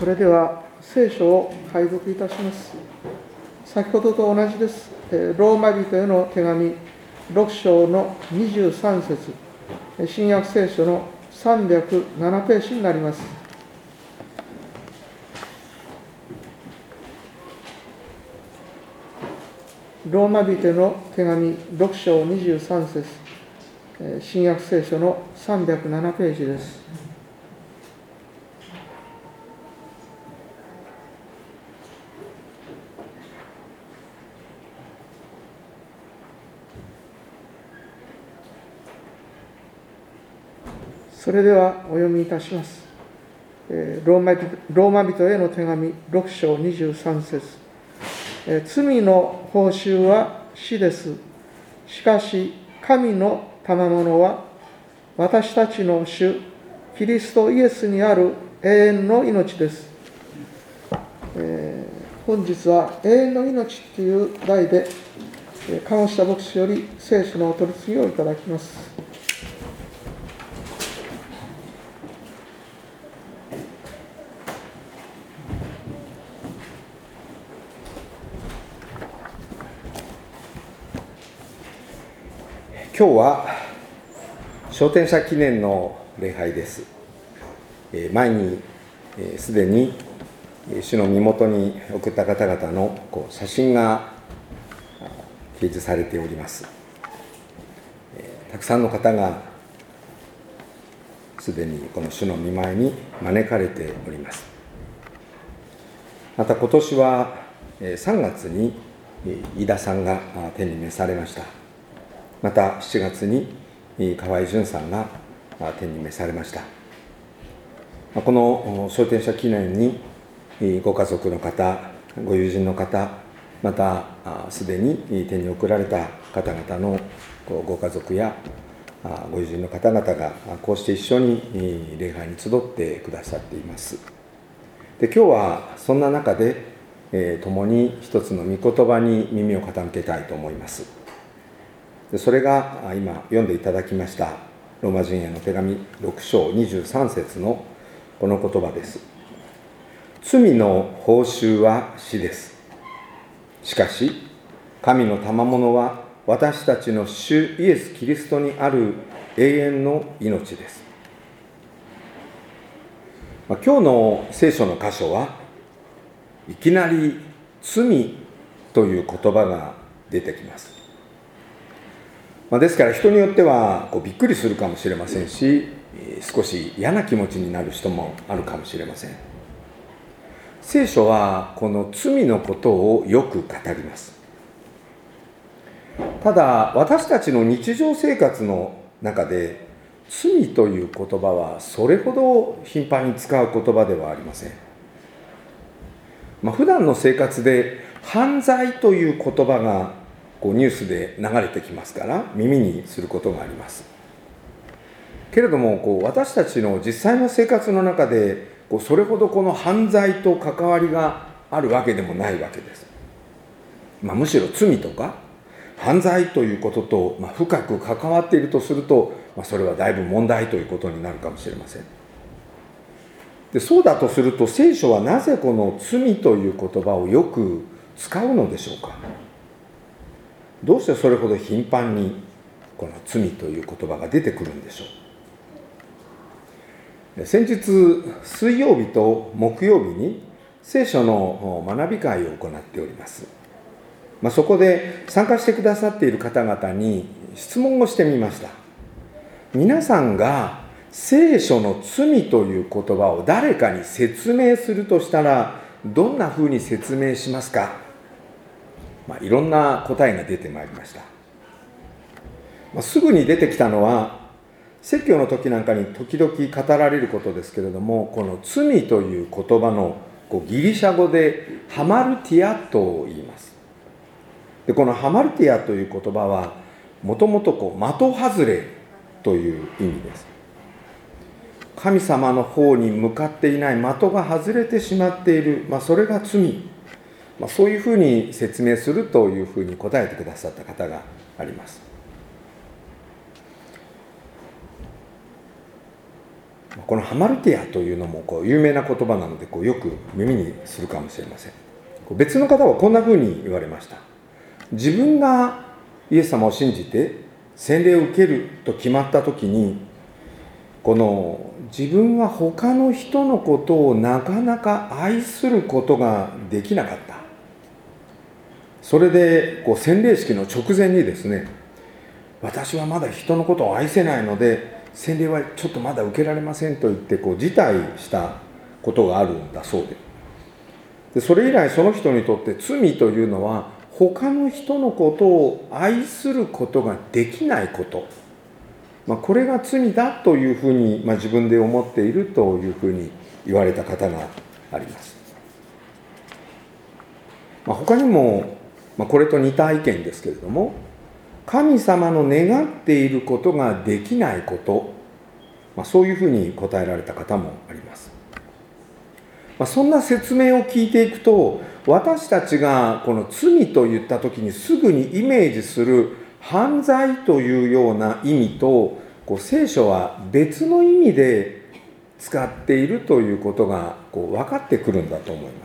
それでは聖書を拝読いたします。先ほどと同じです。ローマ人への手紙6章の23節、新約聖書の307ページになります。ローマ人への手紙6章23節、新約聖書の307ページです。それではお読みいたします。ローマ人への手紙6章23節、罪の報酬は死です。しかし神の賜物は私たちの主キリストイエスにある永遠の命です。本日は永遠の命という題で鴨下牧師より聖書のお取り次ぎをいただきます。 今日は昇天者記念の礼拝です。前にすでに主の身元に送った方々の写真が掲示されております。たくさんの方がすでにこの主の御前に招かれております。また今年は3月に飯田さんが天に召されました。また7月に河合淳さんが天に召されました。この昇天者記念にご家族の方、ご友人の方、またすでに天に送られた方々のご家族やご友人の方々がこうして一緒に礼拝に集ってくださっています。で、今日はそんな中で共に一つの御言葉に耳を傾けたいと思います。それが今読んでいただきましたローマ人への手紙6章23節のこの言葉です。罪の報酬は死です。しかし神の賜物は私たちの主イエス・キリストにある永遠の命です。今日の聖書の箇所はいきなり罪という言葉が出てきます。ですから人によってはびっくりするかもしれませんし、少し嫌な気持ちになる人もあるかもしれません。聖書はこの罪のことをよく語ります。ただ私たちの日常生活の中で罪という言葉はそれほど頻繁に使う言葉ではありません。普段の生活で犯罪という言葉がニュースで流れてきますから耳にすることがあります。けれども私たちの実際の生活の中でそれほどこの犯罪と関わりがあるわけでもないわけです。むしろ罪とか犯罪ということと深く関わっているとすると、それはだいぶ問題ということになるかもしれません。で、そうだとすると聖書はなぜこの罪という言葉をよく使うのでしょうか。どうしてそれほど頻繁にこの罪という言葉が出てくるんでしょう。先日水曜日と木曜日に聖書の学び会を行っております。そこで参加してくださっている方々に質問をしてみました。皆さんが聖書の罪という言葉を誰かに説明するとしたらどんなふうに説明しますか。いろんな答えが出てまいりました。すぐに出てきたのは説教の時なんかに時々語られることですけれども、この罪という言葉のギリシャ語でハマルティアと言います。で、このハマルティアという言葉はもともと的外れという意味です。神様の方に向かっていない的が外れてしまっている、それが罪、そういうふうに説明するというふうに答えてくださった方があります。 このハマルティアというのも有名な言葉なのでよく耳にするかもしれません。別の方はこんなふうに言われました。自分がイエス様を信じて洗礼を受けると決まった時に、自分は他の人のことをなかなか愛することができなかった。それで洗礼式の直前にですね、私はまだ人のことを愛せないので洗礼はちょっとまだ受けられませんと言って辞退したことがあるんだそうで、それ以来その人にとって罪というのは他の人のことを愛することができないこと、これが罪だというふうに自分で思っているというふうに言われた方があります。他にもこれと似た意見ですけれども、神様の願っていることができないこと、そういうふうに答えられた方もあります。そんな説明を聞いていくと、私たちがこの罪といった時にすぐにイメージする犯罪というような意味と聖書は別の意味で使っているということが分かってくるんだと思います。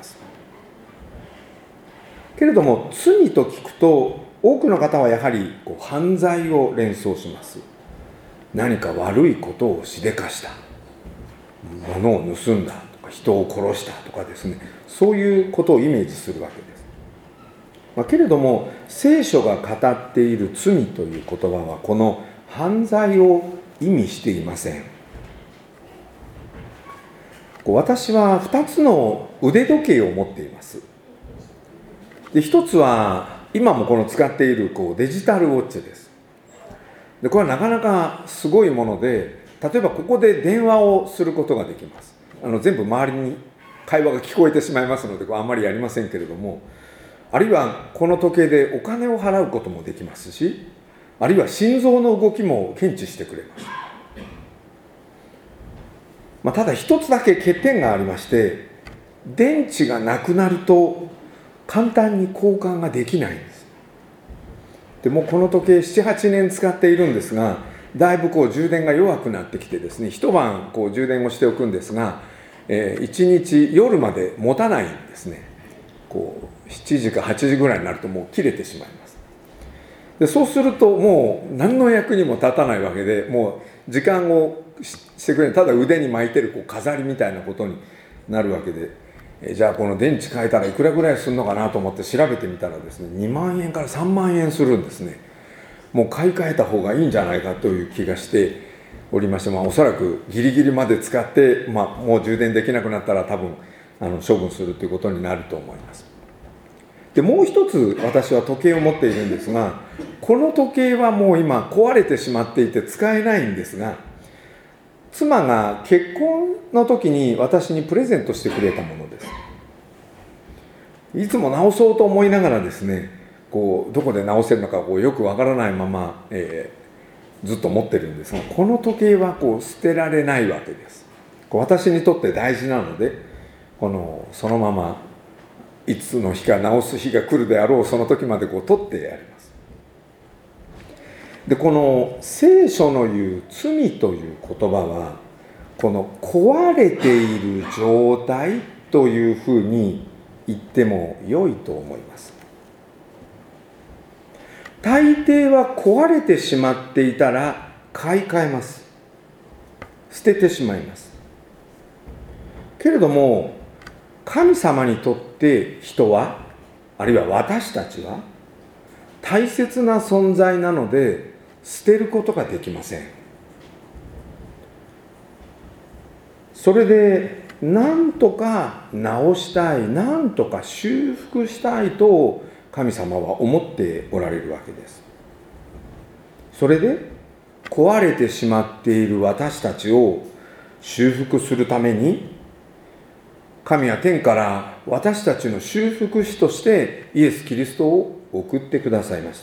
けれども罪と聞くと多くの方はやはり犯罪を連想します。何か悪いことをしでかした、物を盗んだとか人を殺したとかですね、そういうことをイメージするわけです。けれども聖書が語っている罪という言葉はこの犯罪を意味していません。私は2つの腕時計を持っています。で、一つは今も使っているデジタルウォッチです。で、これはなかなかすごいもので、例えばここで電話をすることができます。全部周りに会話が聞こえてしまいますのであんまりやりませんけれども、あるいはこの時計でお金を払うこともできますし、あるいは心臓の動きも検知してくれます。ただ一つだけ欠点がありまして、電池がなくなると簡単に交換ができないんです。でもこの時計 7,8 年使っているんですが、だいぶ充電が弱くなってきてですね、一晩充電をしておくんですが、1日夜まで持たないんですね。7時か8時ぐらいになるともう切れてしまいます。で、そうするともう何の役にも立たないわけで、もう時間をしてくれない、ただ腕に巻いてる飾りみたいなことになるわけで、じゃあこの電池変えたらいくらぐらいするのかなと思って調べてみたらですね、2万円から3万円するんですね。もう買い替えた方がいいんじゃないかという気がしておりまして、おそらくギリギリまで使って、もう充電できなくなったら多分処分するということになると思います。で、もう一つ私は時計を持っているんですが、この時計はもう今壊れてしまっていて使えないんですが、妻が結婚の時に私にプレゼントしてくれたものです。いつも直そうと思いながらですね、どこで直せるのかよくわからないまま、ずっと持ってるんですが、この時計は捨てられないわけです。私にとって大事なので、そのままいつの日か直す日が来るであろうその時まで取ってやります。で、この聖書の言う罪という言葉は、この壊れている状態というふうに言っても良いと思います。大抵は壊れてしまっていたら買い替えます。捨ててしまいます。けれども神様にとって人は、あるいは私たちは大切な存在なので捨てることができません。それで何とか直したい、何とか修復したいと神様は思っておられるわけです。それで壊れてしまっている私たちを修復するために、神は天から私たちの修復主としてイエス・キリストを送ってくださいました。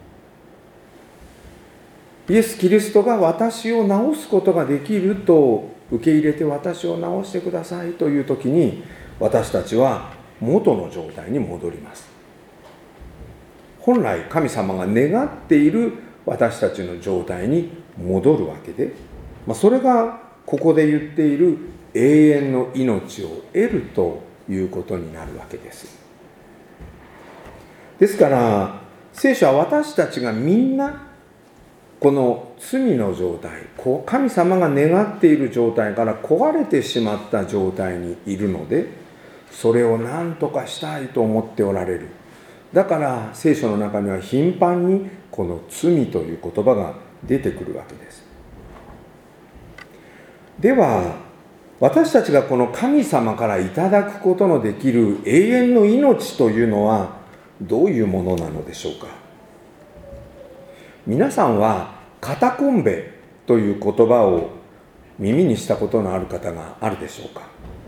イエス・キリストが私を治すことができると受け入れて、私を治してくださいという時に、私たちは元の状態に戻ります。本来神様が願っている私たちの状態に戻るわけで、それがここで言っている永遠の命を得るということになるわけです。ですから聖書は私たちがみんなこの罪の状態、神様が願っている状態から壊れてしまった状態にいるので、それを何とかしたいと思っておられる。だから聖書の中には頻繁にこの罪という言葉が出てくるわけです。では私たちがこの神様からいただくことのできる永遠の命というのはどういうものなのでしょうか。皆さんはカタコンベという言葉を耳にしたことのある方があるでしょうか。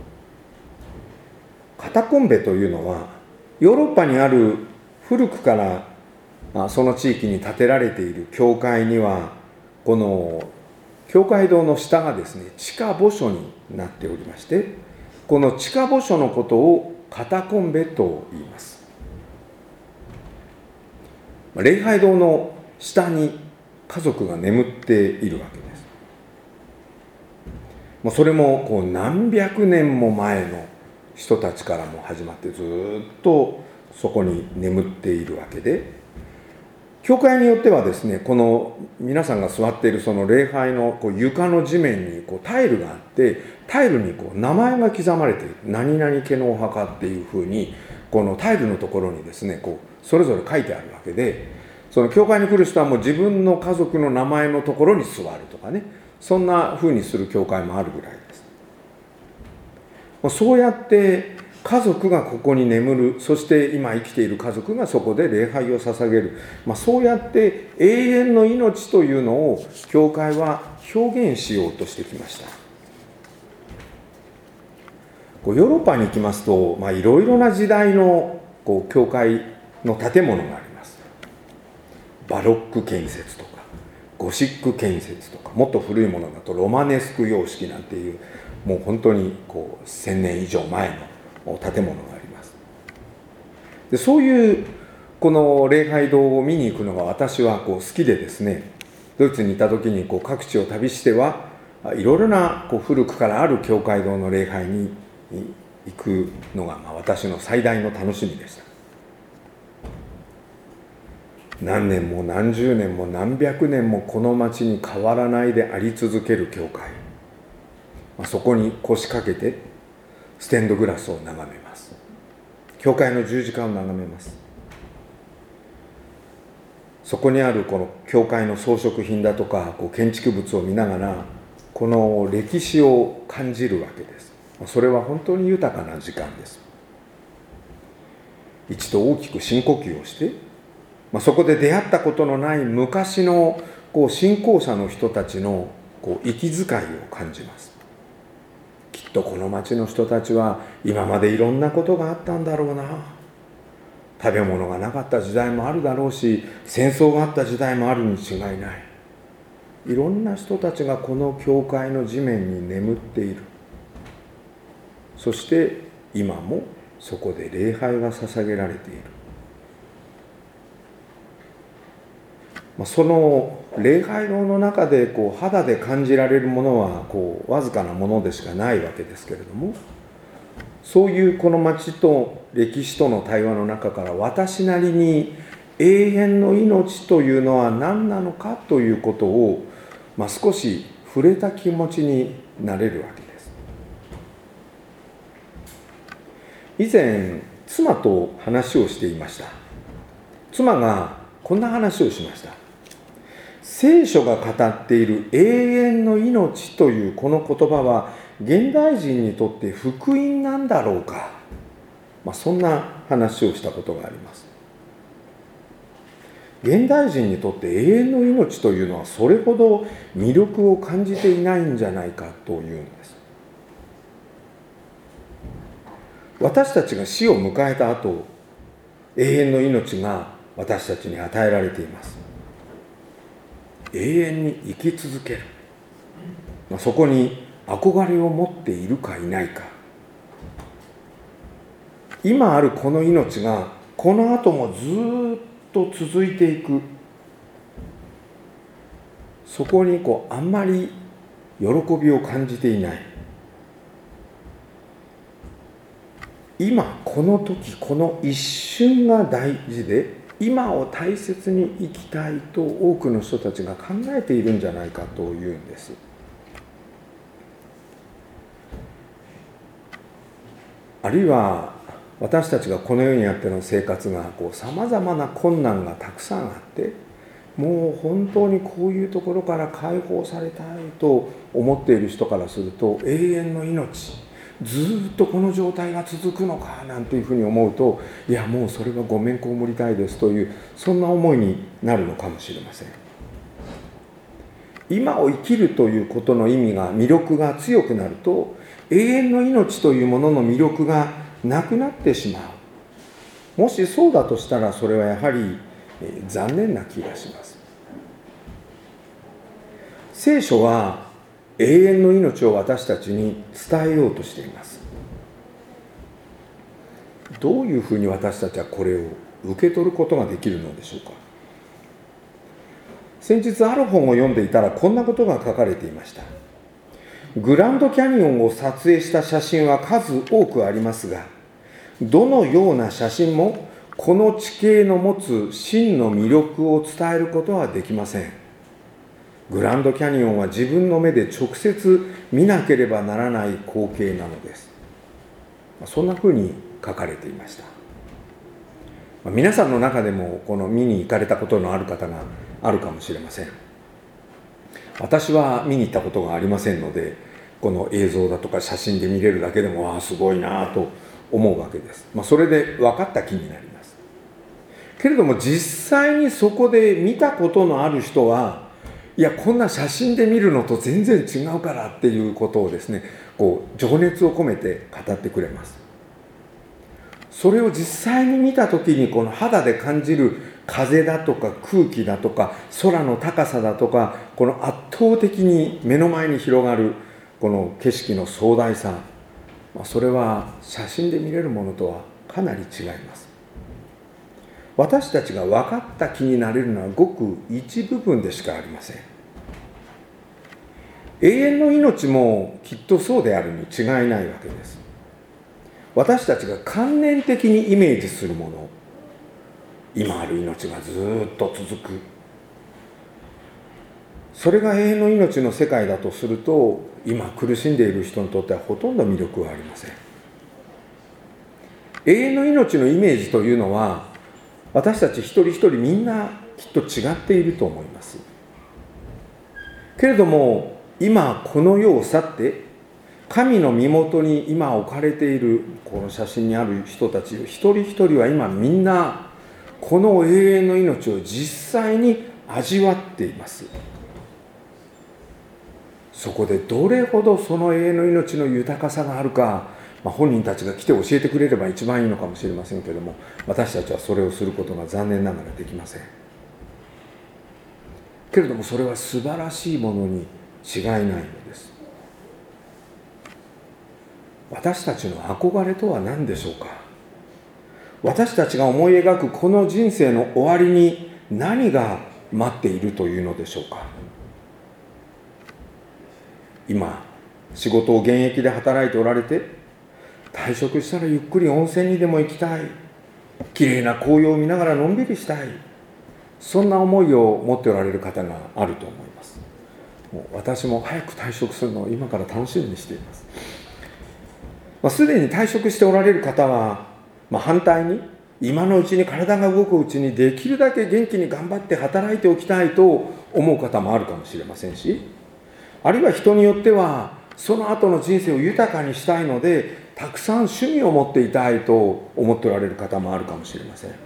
カタコンベというのはヨーロッパにある古くからその地域に建てられている教会には、この教会堂の下がですね、地下墓所になっておりまして、この地下墓所のことをカタコンベと言います。礼拝堂の下に家族が眠っているわけです。もうそれも何百年も前の人たちからも始まってずっとそこに眠っているわけで、教会によってはですね、この皆さんが座っているその礼拝の床の地面にタイルがあって、タイルに名前が刻まれている。何々家のお墓っていうふうにこのタイルのところにですね、それぞれ書いてあるわけで、その教会に来る人はもう自分の家族の名前のところに座るとかね、そんなふうにする教会もあるぐらいです。そうやって家族がここに眠る、そして今生きている家族がそこで礼拝を捧げる、そうやって永遠の命というのを教会は表現しようとしてきました。ヨーロッパに行きますと、いろいろな時代の教会の建物があります。バロック建設とかゴシック建設とか、もっと古いものだとロマネスク様式なんていう、もう本当に1000年以上前の建物があります。でそういうこの礼拝堂を見に行くのが私は好きでですね、ドイツにいた時に各地を旅してはいろいろな古くからある教会堂の礼拝に行くのが私の最大の楽しみでした。何年も何十年も何百年もこの町に変わらないであり続ける教会、そこに腰掛けてステンドグラスを眺めます。教会の十字架を眺めます。そこにあるこの教会の装飾品だとか建築物を見ながら、この歴史を感じるわけです。それは本当に豊かな時間です。一度大きく深呼吸をして、そこで出会ったことのない昔の信仰者の人たちの息遣いを感じます。きっとこの町の人たちは今までいろんなことがあったんだろうな。食べ物がなかった時代もあるだろうし、戦争があった時代もあるに違いない。いろんな人たちがこの教会の地面に眠っている。そして今もそこで礼拝が捧げられている。その礼拝堂の中で肌で感じられるものはわずかなものでしかないわけですけれども、そういうこの町と歴史との対話の中から私なりに永遠の命というのは何なのかということを、少し触れた気持ちになれるわけです。以前妻と話をしていました。妻がこんな話をしました。聖書が語っている永遠の命というこの言葉は現代人にとって福音なんだろうか。そんな話をしたことがあります。現代人にとって永遠の命というのはそれほど魅力を感じていないんじゃないかというんです。私たちが死を迎えた後、永遠の命が私たちに与えられています。永遠に生き続ける、そこに憧れを持っているかいないか。今あるこの命がこの後もずっと続いていく、そこにあんまり喜びを感じていない。今この時この一瞬が大事で、今を大切に生きたいと多くの人たちが考えているんじゃないかというんです。あるいは私たちがこの世にあっての生活がさまざまな困難がたくさんあって、もう本当にこういうところから解放されたいと思っている人からすると、永遠の命、ずっとこの状態が続くのかなんていうふうに思うと、いやもうそれはごめんこむりたいですという、そんな思いになるのかもしれません。今を生きるということの意味が、魅力が強くなると、永遠の命というものの魅力がなくなってしまう。もしそうだとしたら、それはやはり残念な気がします。聖書は永遠の命を私たちに伝えようとしています。どういうふうに私たちはこれを受け取ることができるのでしょうか。先日ある本を読んでいたら、こんなことが書かれていました。グランドキャニオンを撮影した写真は数多くありますが、どのような写真もこの地形の持つ真の魅力を伝えることはできません。グランドキャニオンは自分の目で直接見なければならない光景なのです。そんなふうに書かれていました。皆さんの中でもこの見に行かれたことのある方があるかもしれません。私は見に行ったことがありませんので、この映像だとか写真で見れるだけでもすごいなと思うわけです。それで分かった気になります。けれども実際にそこで見たことのある人は、いやこんな写真で見るのと全然違うからっていうことをですね、情熱を込めて語ってくれます。それを実際に見たときに、この肌で感じる風だとか空気だとか空の高さだとか、この圧倒的に目の前に広がるこの景色の壮大さ、それは写真で見れるものとはかなり違います。私たちが分かった気になれるのはごく一部分でしかありません。永遠の命もきっとそうであるに違いないわけです。私たちが観念的にイメージするもの、今ある命がずっと続く、それが永遠の命の世界だとすると、今苦しんでいる人にとってはほとんど魅力はありません。永遠の命のイメージというのは、私たち一人一人みんなきっと違っていると思います。けれども今この世を去って神の身元に今置かれているこの写真にある人たち一人一人は今みんなこの永遠の命を実際に味わっています。そこでどれほどその永遠の命の豊かさがあるか、本人たちが来て教えてくれれば一番いいのかもしれませんけれども、私たちはそれをすることが残念ながらできません。けれどもそれは素晴らしいものに違いないのです。私たちの憧れとは何でしょうか。私たちが思い描くこの人生の終わりに何が待っているというのでしょうか。今仕事を現役で働いておられて、退職したらゆっくり温泉にでも行きたい、きれいな紅葉を見ながらのんびりしたい、そんな思いを持っておられる方があると思います。もう私も早く退職するのを今から楽しみにしています。すでに退職しておられる方は、反対に今のうちに体が動くうちにできるだけ元気に頑張って働いておきたいと思う方もあるかもしれませんし、あるいは人によってはその後の人生を豊かにしたいのでたくさん趣味を持っていたいと思っておられる方もあるかもしれません。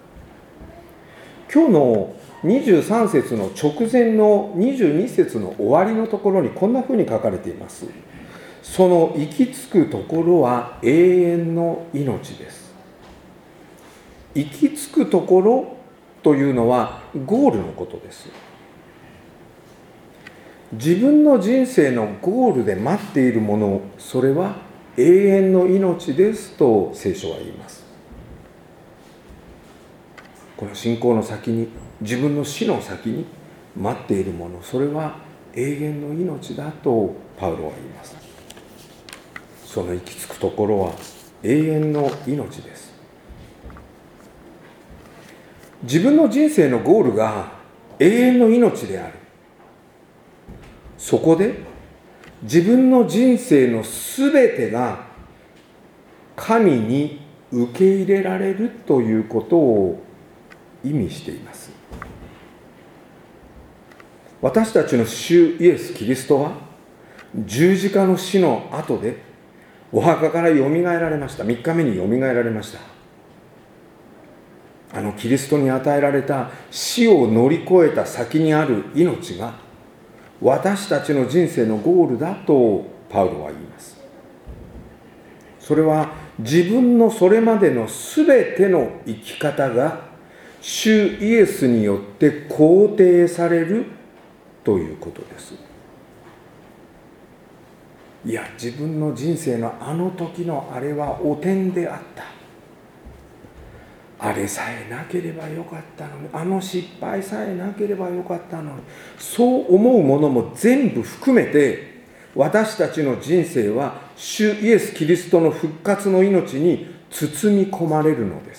今日の23節の直前の22節の終わりのところにこんなふうに書かれています。その行き着くところは永遠の命です。行き着くところというのはゴールのことです。自分の人生のゴールで待っているもの、それは永遠の命ですと聖書は言います。この信仰の先に、自分の死の先に待っているもの、それは永永遠の命だとパウロは言います。その行き着くところは永遠の命です。自分の人生のゴールが永遠の命である。そこで自分の人生のすべてが神に受け入れられるということを意味しています。私たちの主イエス・キリストは十字架の死の後でお墓からよみがえられました。3日目によみがえられました。あのキリストに与えられた死を乗り越えた先にある命が私たちの人生のゴールだとパウロは言います。それは自分のそれまでのすべての生き方が主イエスによって肯定されるということです。いや、自分の人生のあの時のあれは汚点であった。あれさえなければよかったのに、あの失敗さえなければよかったのに、そう思うものも全部含めて、私たちの人生は主イエス・キリストの復活の命に包み込まれるのです。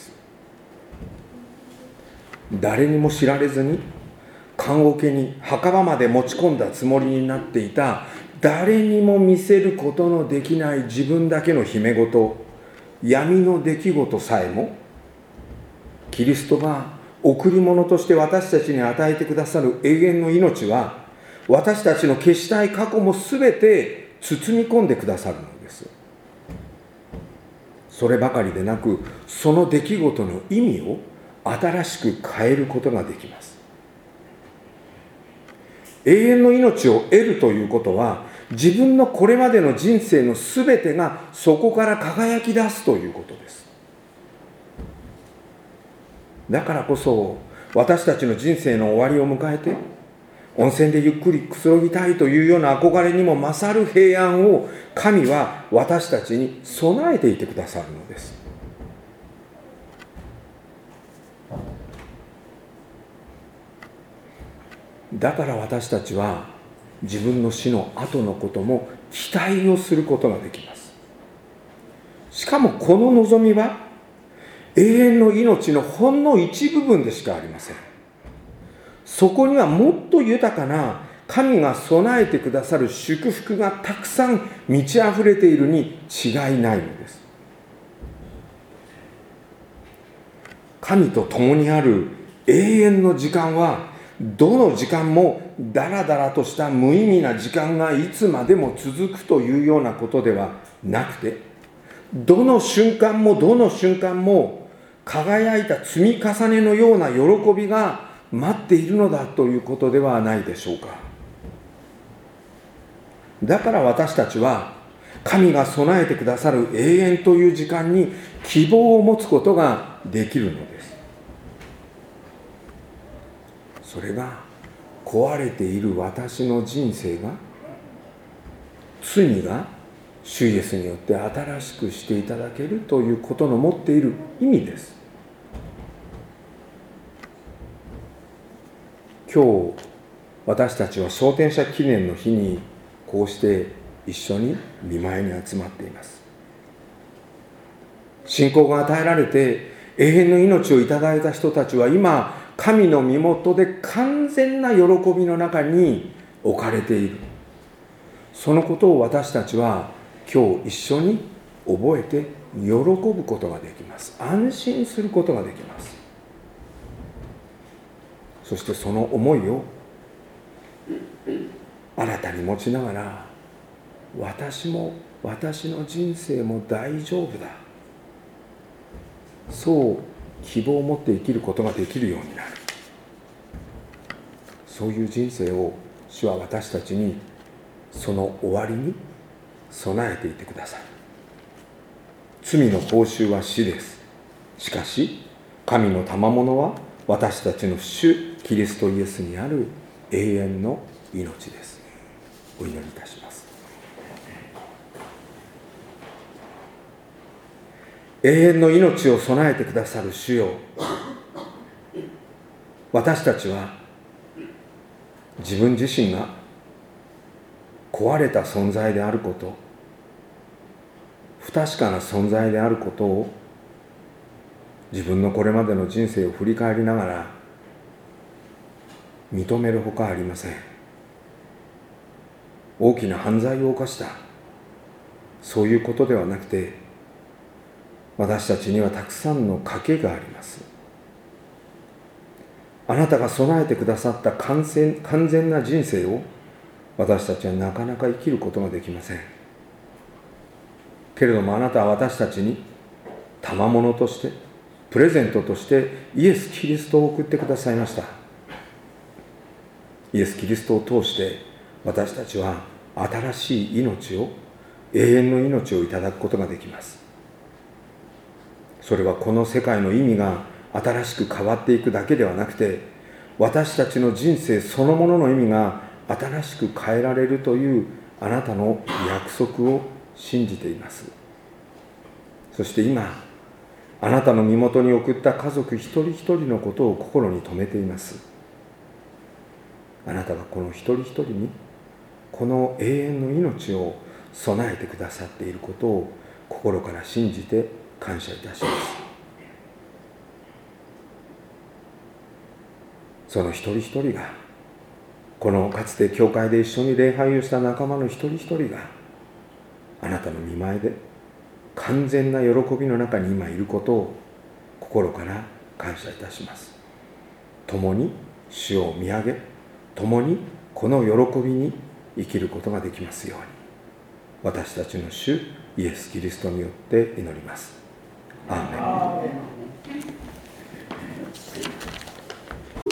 誰にも知られずに棺桶に墓場まで持ち込んだつもりになっていた、誰にも見せることのできない自分だけの秘め事、闇の出来事さえも、キリストが贈り物として私たちに与えてくださる永遠の命は、私たちの消したい過去もすべて包み込んでくださるのです。そればかりでなく、その出来事の意味を新しく変えることができます。永遠の命を得るということは、自分のこれまでの人生のすべてがそこから輝き出すということです。だからこそ、私たちの人生の終わりを迎えて、温泉でゆっくりくつろぎたいというような憧れにも勝る平安を神は私たちに備えていてくださるのです。だから私たちは自分の死の後のことも期待をすることができます。しかもこの望みは永遠の命のほんの一部分でしかありません。そこにはもっと豊かな神が備えてくださる祝福がたくさん満ち溢れているに違いないのです。神と共にある永遠の時間は、どの時間もだらだらとした無意味な時間がいつまでも続くというようなことではなくて、どの瞬間もどの瞬間も輝いた積み重ねのような喜びが待っているのだということではないでしょうか。だから私たちは神が備えてくださる永遠という時間に希望を持つことができるのです。それが壊れている私の人生が、罪が主イエスによって新しくしていただけるということの持っている意味です。今日私たちは昇天者記念の日にこうして一緒に御前に集まっています。信仰が与えられて永遠の命をいただいた人たちは今、神の身元で完全な喜びの中に置かれている。そのことを私たちは今日一緒に覚えて喜ぶことができます。安心することができます。そしてその思いを新たに持ちながら、私も私の人生も大丈夫だ、そう希望を持って生きることができるようになる。そういう人生を主は私たちにその終わりに備えていてくださる。罪の報酬は死です。しかし神の賜物は私たちの主キリストイエスにある永遠の命です。お祈りいたします。永遠の命を備えてくださる主よ、私たちは自分自身が壊れた存在であること、不確かな存在であることを自分のこれまでの人生を振り返りながら認めるほかありません。大きな犯罪を犯した、そういうことではなくて、私たちにはたくさんの賭けがあります。あなたが備えてくださった完全な人生を私たちはなかなか生きることができません。けれどもあなたは私たちに賜物として、プレゼントとしてイエス・キリストを送ってくださいました。イエス・キリストを通して私たちは新しい命を、永遠の命をいただくことができます。それはこの世界の意味が新しく変わっていくだけではなくて、私たちの人生そのものの意味が新しく変えられるというあなたの約束を信じています。そして今、あなたの身元に送った家族一人一人のことを心に留めています。あなたがこの一人一人にこの永遠の命を備えてくださっていることを心から信じて感謝いたします。その一人一人が、このかつて教会で一緒に礼拝をした仲間の一人一人が、あなたの御前で完全な喜びの中に今いることを心から感謝いたします。共に主を見上げ、共にこの喜びに生きることができますように、私たちの主イエス・キリストによって祈ります。アーメン。